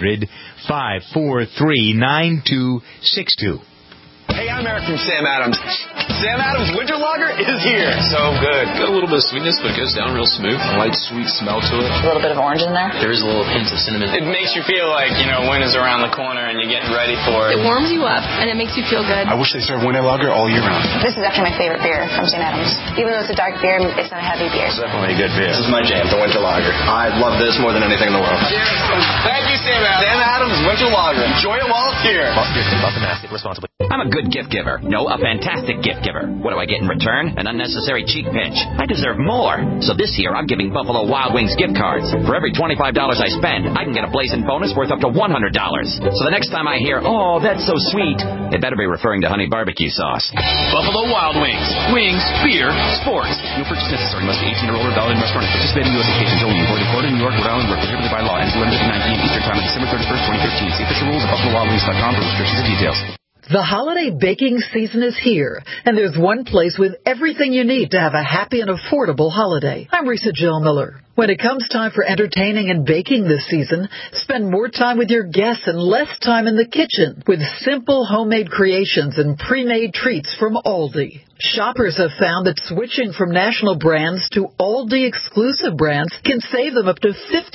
800-543-9262.
Hey, I'm Eric from Sam Adams. Sam Adams Winter Lager is here. So good. Got a little bit of sweetness, but it goes down real smooth. A light, sweet smell to it.
A little bit of orange in there.
There is a little hint of cinnamon. It makes you feel like, winter's around the corner and you're getting ready for it.
It warms you up, and it makes you feel good.
I wish they served Winter Lager all year round.
This is actually my favorite beer from Sam Adams. Even though it's a dark beer, it's not a heavy beer.
It's definitely a good beer. This is my jam, the Winter Lager. I love this more than anything in the world. Cheers. Thank you, Sam Adams. Sam Adams Winter Lager. Enjoy it while it's here.
Domestic responsibly. I'm a good gift giver. No, a fantastic gift giver. What do I get in return? An unnecessary cheap pinch. I deserve more. So this year, I'm giving Buffalo Wild Wings gift cards. For every $25 I spend, I can get a blazing bonus worth up to $100. So the next time I hear, oh, that's so sweet, it better be referring to honey barbecue sauce.
Buffalo Wild Wings. Wings, beer, sports. No purchase necessary. Must be 18 or older. Valid in restaurant. Participating U.S. occasions only. Imported Florida, New York, Rhode Island. Were prohibited by law. Ends 11:59 p.m. Eastern Time on December 31st, 2015. See official rules at BuffaloWildWings.com for restrictions and details.
The holiday baking season is here, and there's one place with everything you need to have a happy and affordable holiday. I'm Risa Jill Miller. When it comes time for entertaining and baking this season, spend more time with your guests and less time in the kitchen with simple homemade creations and pre-made treats from Aldi. Shoppers have found that switching from national brands to Aldi exclusive brands can save them up to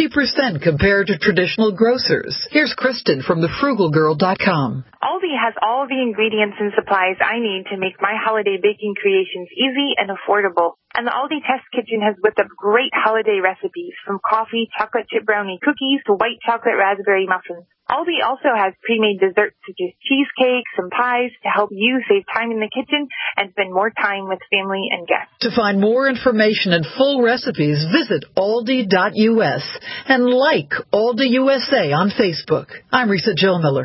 50% compared to traditional grocers. Here's Kristen from thefrugalgirl.com.
Aldi has all the ingredients and supplies I need to make my holiday baking creations easy and affordable. And the Aldi Test Kitchen has whipped up great holiday recipes, from coffee chocolate chip brownie cookies to white chocolate raspberry muffins. Aldi also has pre-made desserts such as cheesecakes and pies to help you save time in the kitchen and spend more time with family and guests.
To find more information and full recipes, visit aldi.us and like Aldi USA on Facebook. I'm Risa Jill Miller.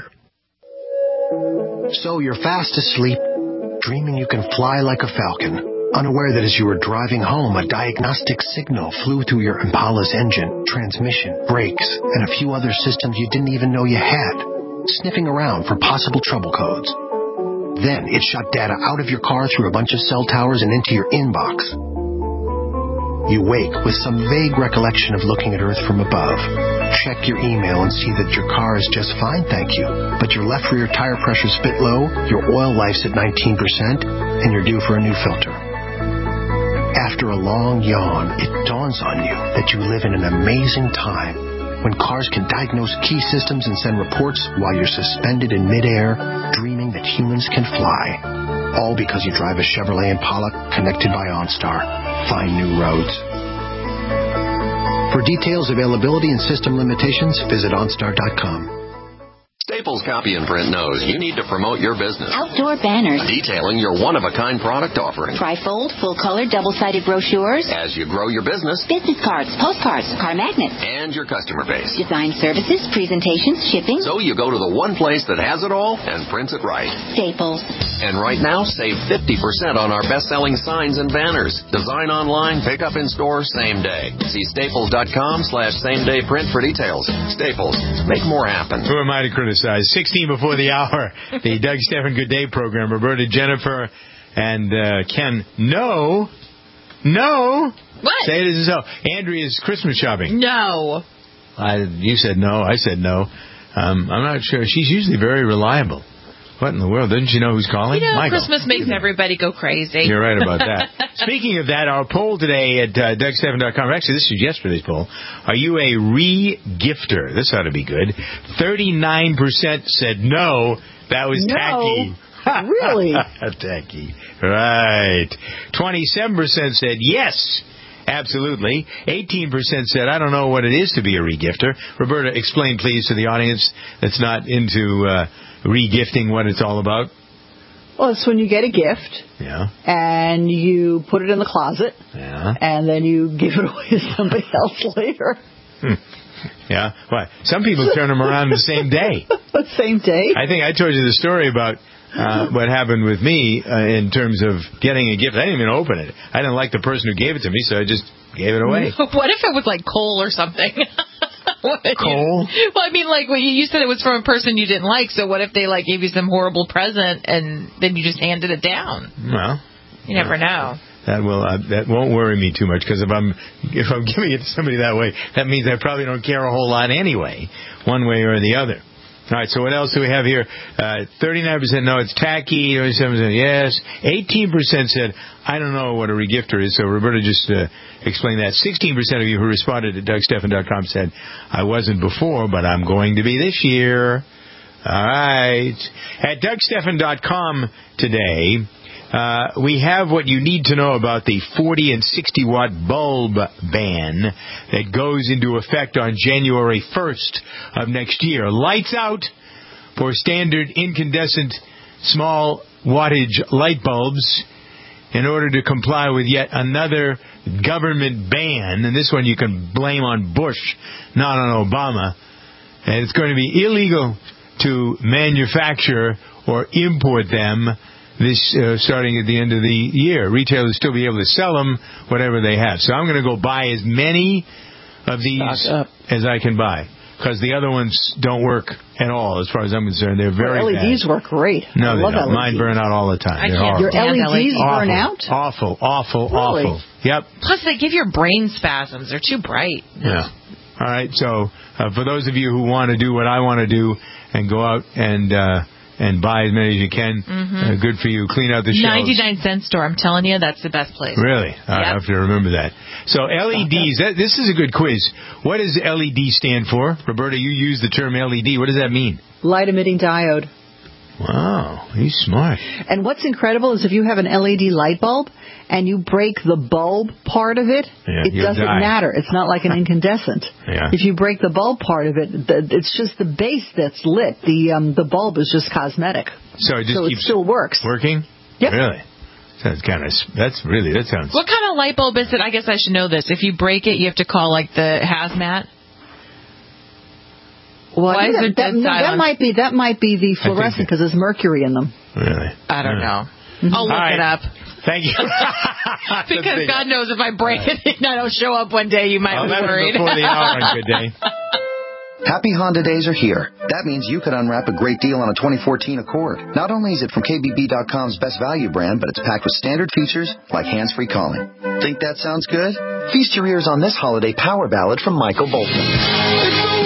So you're fast asleep, dreaming you can fly like a falcon. Unaware that as you were driving home, a diagnostic signal flew through your Impala's engine, transmission, brakes, and a few other systems you didn't even know you had, sniffing around for possible trouble codes. Then it shot data out of your car through a bunch of cell towers and into your inbox. You wake with some vague recollection of looking at Earth from above. Check your email and see that your car is just fine, thank you. But your left rear tire pressure's a bit low, your oil life's at 19%, and you're due for a new filter. After a long yawn, it dawns on you that you live in an amazing time when cars can diagnose key systems and send reports while you're suspended in midair, dreaming that humans can fly. All because you drive a Chevrolet Impala connected by OnStar. Find new roads. For details, availability, and system limitations, visit OnStar.com.
Staples Copy and Print knows you need to promote your business.
Outdoor banners.
Detailing your one-of-a-kind product offering.
Trifold, full-color, double-sided brochures.
As you grow your business.
Business cards, postcards, car magnets.
And your customer base.
Design services, presentations, shipping.
So you go to the one place that has it all and prints it right.
Staples.
And right now, save 50% on our best-selling signs and banners. Design online, pick up in store, same day. See staples.com/same-day print for details. Staples. Make more happen.
Who am I to criticize? 16 before the hour. The Doug Stephan Good Day program. Roberta, Jennifer, and Ken. No.
What?
Say it as so. Andrea's Christmas shopping.
No.
You said no. I said no. I'm not sure. She's usually very reliable. What in the world? Didn't you know who's calling?
You know,
Michael.
Christmas makes everybody go crazy.
You're right about that. Speaking of that, our poll today at DougStephan.com, actually this was yesterday's poll, are you a re-gifter? This ought to be good. 39% said no, that was tacky.
Really?
Tacky. Right. 27% said yes. Absolutely. 18% said, I don't know what it is to be a regifter. Roberta, explain, please, to the audience that's not into regifting what it's all about.
Well, it's when you get a gift.
Yeah.
And you put it in the closet.
Yeah.
And then you give it away to somebody else later.
Yeah. What? Some people turn them around the same day.
The same day?
I think I told you the story about what happened with me in terms of getting a gift. I didn't even open it. I didn't like the person who gave it to me, so I just gave it away.
What if it was like coal or something?
Coal?
Well, I mean, like, you said it was from a person you didn't like, so what if they, like, gave you some horrible present and then you just handed it down?
Well,
you never know.
That won't worry me too much, because if I'm giving it to somebody that way, that means I probably don't care a whole lot anyway, one way or the other. All right, so what else do we have here? 39% no, it's tacky. 27% yes. 18% said, I don't know what a regifter is. So Roberta just explained that. 16% of you who responded at DougStephan.com said, I wasn't before, but I'm going to be this year. All right. At DougStephan.com today, we have what you need to know about the 40 and 60 watt bulb ban that goes into effect on January 1st of next year. Lights out for standard incandescent small wattage light bulbs in order to comply with yet another government ban. And this one you can blame on Bush, not on Obama. And it's going to be illegal to manufacture or import them starting at the end of the year. Retailers will still be able to sell them, whatever they have. So I'm going to go buy as many of these as I can buy, because the other ones don't work at all, as far as I'm concerned. They're very
LEDs
bad.
work great.
No,
I
they
love
don't.
LEDs.
Mine burn out all the time.
I can't
Your LEDs burn out?
Awful. Yep.
Plus, they give your brain spasms. They're too bright.
Yeah. All right. So for those of you who want to do what I want to do and go out and buy as many as you can, good for you. Clean out the shelves.
99-cent store. I'm telling you, that's the best place.
Really? I have to remember that. So LEDs, this is a good quiz. What does LED stand for? Roberta, you use the term LED. What does that mean?
Light emitting diode.
Wow, he's smart.
And what's incredible is if you have an LED light bulb and you break the bulb part of it, it doesn't matter. It's not like an incandescent.
Yeah.
If you break the bulb part of it, it's just the base that's lit. The bulb is just cosmetic.
So it
still works.
Working?
Yep.
Really? That sounds...
What kind of light bulb is it? I guess I should know this. If you break it, you have to call, like, the hazmat?
Well, that might be the fluorescent, because there's mercury in them.
Really?
I don't know. I'll look it up.
Thank you.
Because God knows if I break it and I don't show up one day, you might be worried.
Before the hour on Good Day.
Happy Honda Days are here. That means you could unwrap a great deal on a 2014 Accord. Not only is it from KBB.com's best value brand, but it's packed with standard features like hands-free calling. Think that sounds good? Feast your ears on this holiday power ballad from Michael Bolton.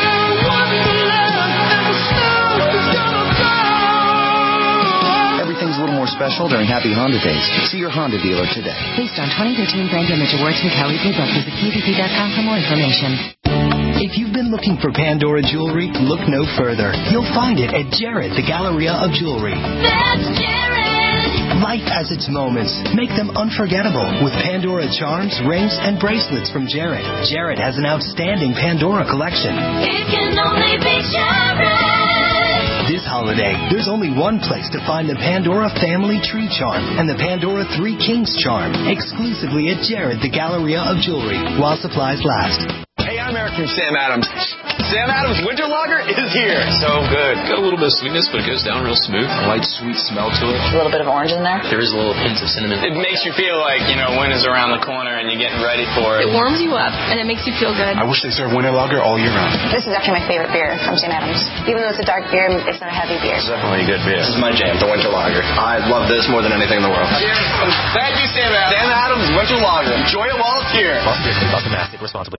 Everything's a little more special during Happy Honda Days. See your Honda dealer today.
Based on 2013 Brand Image Awards from Kelly Blue Book, visit KBB.com for more information.
If you've been looking for Pandora jewelry, look no further. You'll find it at Jared, the Galleria of Jewelry.
That's Jared!
Life has its moments. Make them unforgettable with Pandora charms, rings, and bracelets from Jared. Jared has an outstanding Pandora collection.
It can only be Jared!
This holiday, there's only one place to find the Pandora Family Tree Charm and the Pandora Three Kings Charm, exclusively at Jared, the Galleria of Jewelry, while supplies last.
Hey, I'm Eric from Sam Adams. Sam Adams Winter Lager is here. So good.
Got a little bit of sweetness, but it goes down real smooth. A light, sweet smell to it.
A little bit of orange in there.
There is a little hint of cinnamon.
It makes you feel like, winter's around the corner and you're getting ready for it.
It warms you up, and it makes you feel good.
I wish they served Winter Lager all year round.
This is actually my favorite beer from Sam Adams. Even though it's a dark beer, it's not a heavy beer.
It's definitely a good beer. This is my jam, the Winter Lager. I love this more than anything in the world. Thank you, Sam Adams. Sam Adams Winter Lager. Enjoy it while it's here.
Boston Mastic responsibly.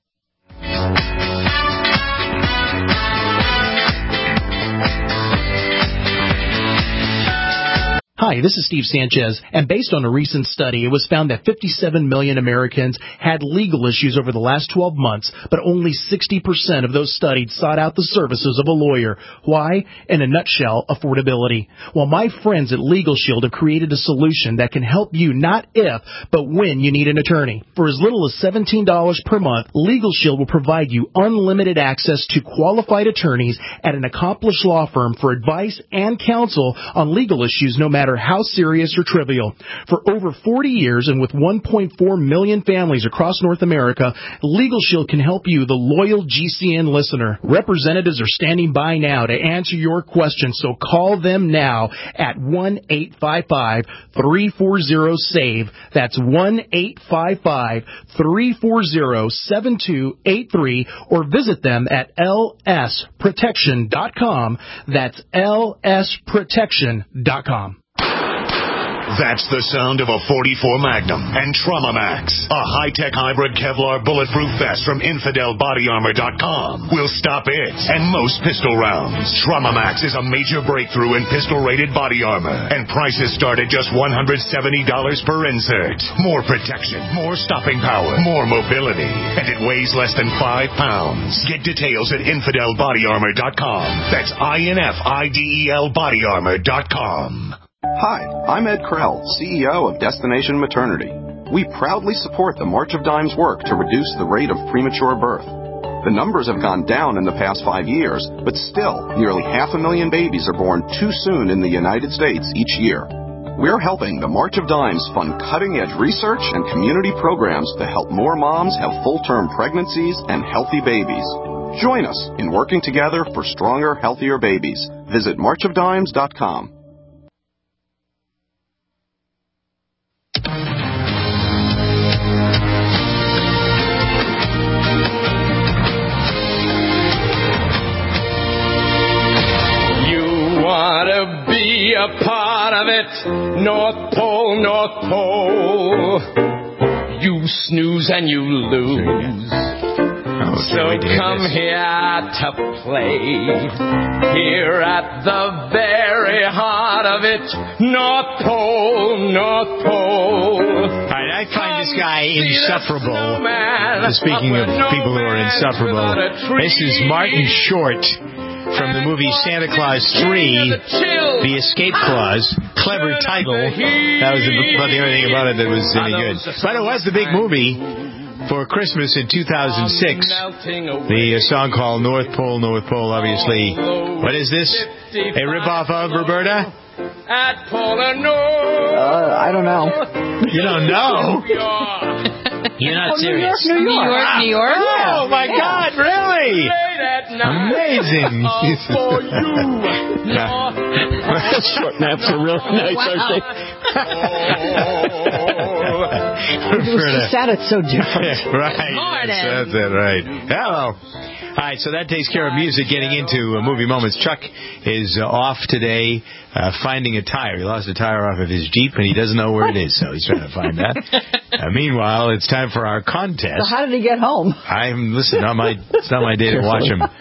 Hi, this is Steve Sanchez, and based on a recent study, it was found that 57 million Americans had legal issues over the last 12 months, but only 60% of those studied sought out the services of a lawyer. Why? In a nutshell, affordability. Well, my friends at Legal Shield have created a solution that can help you not if, but when you need an attorney. For as little as $17 per month, Legal Shield will provide you unlimited access to qualified attorneys at an accomplished law firm for advice and counsel on legal issues, no matter how serious or trivial. For over 40 years and with 1.4 million families across North America, Legal Shield can help you, the loyal GCN listener. Representatives are standing by now to answer your questions, so call them now at 1-855-340-SAVE. That's 1-855-340-7283, or visit them at lsprotection.com. That's lsprotection.com.
That's the sound of a .44 Magnum and Trauma Max, a high-tech hybrid Kevlar bulletproof vest from InfidelBodyArmor.com. Will stop it and most pistol rounds. Trauma Max is a major breakthrough in pistol-rated body armor, and prices start at just $170 per insert. More protection, more stopping power, more mobility, and it weighs less than 5 pounds. Get details at InfidelBodyArmor.com. That's INFIDEL BodyArmor.com.
Hi, I'm Ed Krell, CEO of Destination Maternity. We proudly support the March of Dimes work to reduce the rate of premature birth. The numbers have gone down in the past 5 years, but still, nearly 500,000 babies are born too soon in the United States each year. We're helping the March of Dimes fund cutting-edge research and community programs to help more moms have full-term pregnancies and healthy babies. Join us in working together for stronger, healthier babies. Visit marchofdimes.com.
Want to be a part of it, North Pole, North Pole. You snooze and you lose. So come here to play. Here at the very heart of it, North Pole, North Pole.
All right, I find this guy insufferable. Speaking of people who are insufferable, this is Martin Short from the movie Santa Claus 3, The Escape Clause. Clever title. That was about the only thing about it that was any good. But it was the big movie for Christmas in 2006. The song called North Pole, North Pole, obviously. What is this? A ripoff of, Roberta?
At Polar North.
I don't know.
You don't know?
You're not
serious. New York.
New York?
Oh, my God, really? Amazing.
Short naps are really nice, aren't they?
It's so different.
Right. That's it, right. Hello. All right, so that takes care of music. Getting into movie moments. Chuck is off today finding a tire. He lost a tire off of his Jeep, and he doesn't know where it is, so he's trying to find that. Meanwhile, it's time for our contest.
So how did he get home?
It's not my day to watch him.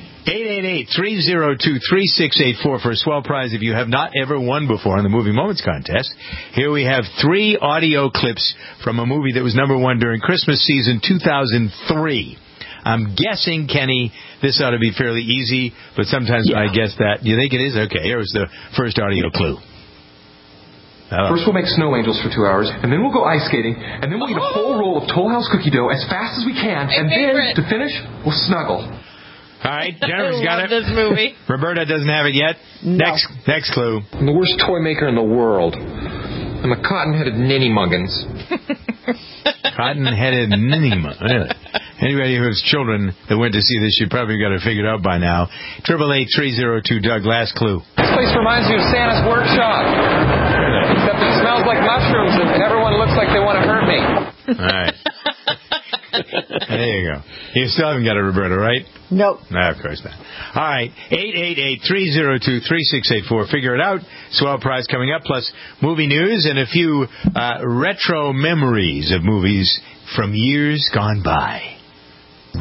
888-302-3684 for a swell prize if you have not ever won before in the Movie Moments contest. Here we have 3 audio clips from a movie that was number 1 during Christmas season 2003. I'm guessing, Kenny, this ought to be fairly easy, but sometimes I guess that. You think it is? Okay, here's the first audio clue.
First we'll make snow angels for 2 hours, and then we'll go ice skating, and then we'll eat a whole roll of Toll House cookie dough as fast as we can, and then, to finish, we'll snuggle.
All right, Jennifer's got it.
This movie.
Roberta doesn't have it yet. No. Next clue.
I'm the worst toy maker in the world. I'm a cotton-headed ninny-muggins.
Cotton-headed ninny-muggins. Really? Anybody who has children that went to see this, you probably got it figured out by now. 888-302-DOUG. Last clue.
This place reminds me of Santa's workshop. Except it smells like mushrooms and everyone looks like they want to hurt me.
All right. There you go. You still haven't got it, Roberta, right?
Nope.
No, of course not. All right. 888-302-3684. Figure it out. Swell prize coming up, plus movie news and a few retro memories of movies from years gone by.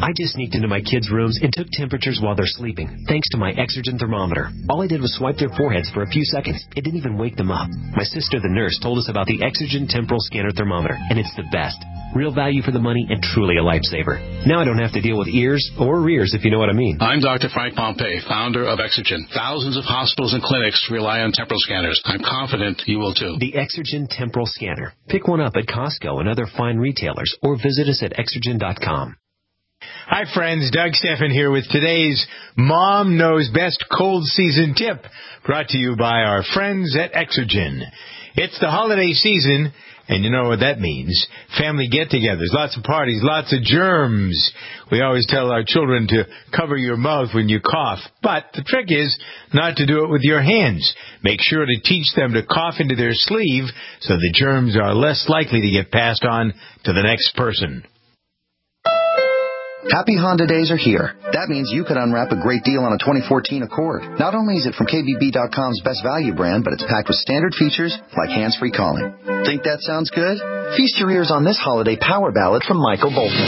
I just sneaked into my kids' rooms and took temperatures while they're sleeping, thanks to my Exergen thermometer. All I did was swipe their foreheads for a few seconds. It didn't even wake them up. My sister, the nurse, told us about the Exergen temporal scanner thermometer, and it's the best. Real value for the money and truly a lifesaver. Now I don't have to deal with ears or rears, if you know what I mean.
I'm Dr. Frank Pompey, founder of Exergen. Thousands of hospitals and clinics rely on temporal scanners. I'm confident you will too.
The Exergen temporal scanner. Pick one up at Costco and other fine retailers, or visit us at Exergen.com.
Hi, friends. Doug Steffen here with today's Mom Knows Best Cold Season Tip, brought to you by our friends at Exergen. It's the holiday season, and you know what that means. Family get-togethers, lots of parties, lots of germs. We always tell our children to cover your mouth when you cough, but the trick is not to do it with your hands. Make sure to teach them to cough into their sleeve so the germs are less likely to get passed on to the next person.
Happy Honda days are here. That means you could unwrap a great deal on a 2014 Accord. Not only is it from KBB.com's best value brand, but it's packed with standard features like hands-free calling. Think that sounds good? Feast your ears on this holiday power ballad from Michael Bolton.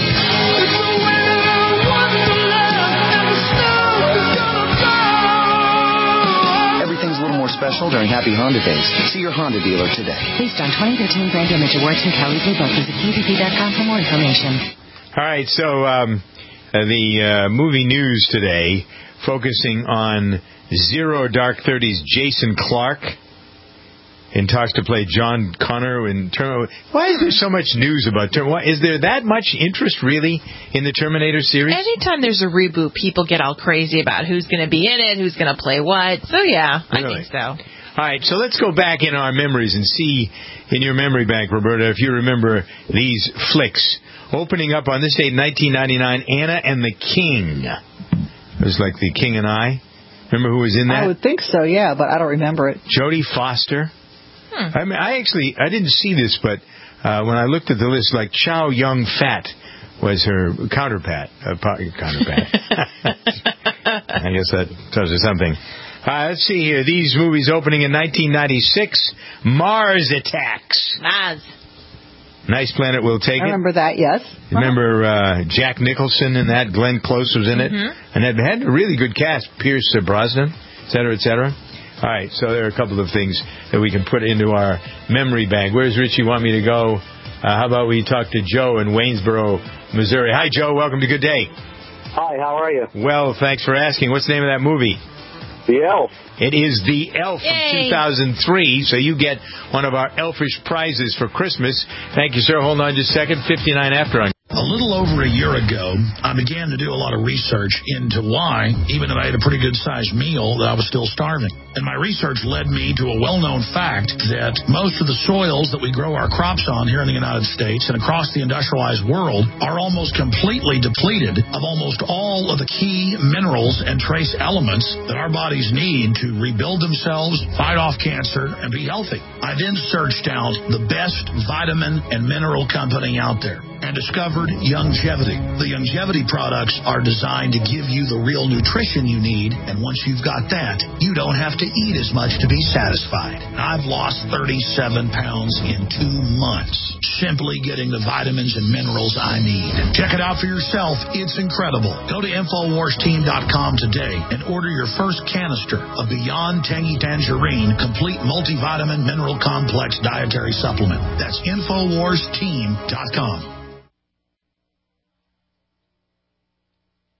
Everything's a little more special during Happy Honda days. See your Honda dealer today.
Based on 2013 Brand Image Awards from Kelley Blue Book, visit KBB.com for more information.
All right, so the movie news today, focusing on Zero Dark 30's Jason Clarke, in talks to play John Connor in Terminator. Why is there so much news about Terminator? Is there that much interest, really, in the Terminator series?
Anytime there's a reboot, people get all crazy about who's going to be in it, who's going to play what. So, yeah, really? I think so.
All right, so let's go back in our memories and see in your memory bank, Roberta, if you remember these flicks. Opening up on this date in 1999, Anna and the King. It was like The King and I. Remember who was in that?
I would think so, yeah, but I don't remember it.
Jodie Foster. I mean, I didn't see this, but when I looked at the list, like Chow Yun-Fat was her counterpart. I guess that tells you something. Let's see here. These movies opening in 1996. Mars Attacks.
Mars.
Nice Planet Will Take It.
I remember that, yes.
Remember Jack Nicholson in that? Glenn Close was in it. And it had a really good cast. Pierce Brosnan, et cetera, et cetera. All right, so there are a couple of things that we can put into our memory bank. Where's Richie want me to go? How about we talk to Joe in Waynesboro, Missouri. Hi, Joe. Welcome to Good Day.
Hi, how are you?
Well, thanks for asking. What's the name of that movie?
The Elf.
It is The Elf from 2003, so you get one of our elfish prizes for Christmas. Thank you, sir. Hold on just a second. 59 after on.
A little over a year ago, I began to do a lot of research into why, even if I ate a pretty good-sized meal, that I was still starving. And my research led me to a well-known fact that most of the soils that we grow our crops on here in the United States and across the industrialized world are almost completely depleted of almost all of the key minerals and trace elements that our bodies need to rebuild themselves, fight off cancer, and be healthy. I then searched out the best vitamin and mineral company out there and discovered Youngevity. The Youngevity products are designed to give you the real nutrition you need, and once you've got that, you don't have to eat as much to be satisfied. I've lost 37 pounds in 2 months, simply getting the vitamins and minerals I need. Check it out for yourself. It's incredible. Go to InfoWarsTeam.com today and order your first canister of Beyond Tangy Tangerine Complete Multivitamin Mineral Complex Dietary Supplement. That's InfoWarsTeam.com.